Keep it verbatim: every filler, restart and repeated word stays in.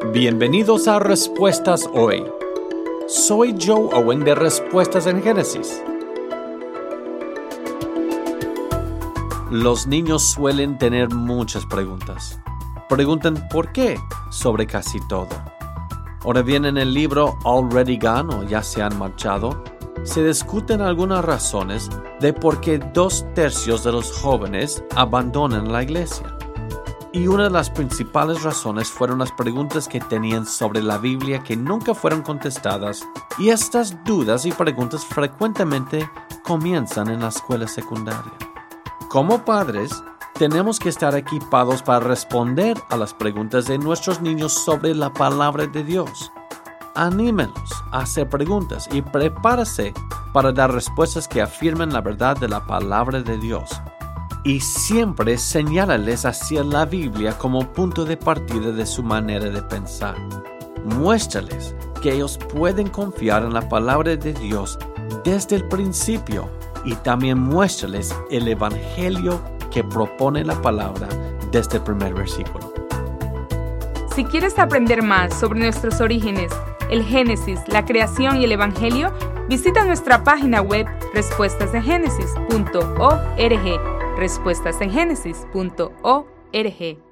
Bienvenidos a Respuestas Hoy. Soy Joe Owen de Respuestas en Génesis. Los niños suelen tener muchas preguntas. Preguntan por qué sobre casi todo. Ahora bien, en el libro Already Gone o Ya se han marchado, se discuten algunas razones de por qué dos tercios de los jóvenes abandonan la iglesia. Y una de las principales razones fueron las preguntas que tenían sobre la Biblia que nunca fueron contestadas, y estas dudas y preguntas frecuentemente comienzan en la escuela secundaria. Como padres, tenemos que estar equipados para responder a las preguntas de nuestros niños sobre la palabra de Dios. Anímenlos a hacer preguntas y prepárese para dar respuestas que afirmen la verdad de la palabra de Dios. Y siempre señálales hacia la Biblia como punto de partida de su manera de pensar. Muéstrales que ellos pueden confiar en la palabra de Dios desde el principio y también muéstrales el evangelio que propone la palabra desde el primer versículo. Si quieres aprender más sobre nuestros orígenes, el Génesis, la creación y el evangelio, visita nuestra página web respuestas en génesis punto org. respuestas en génesis punto org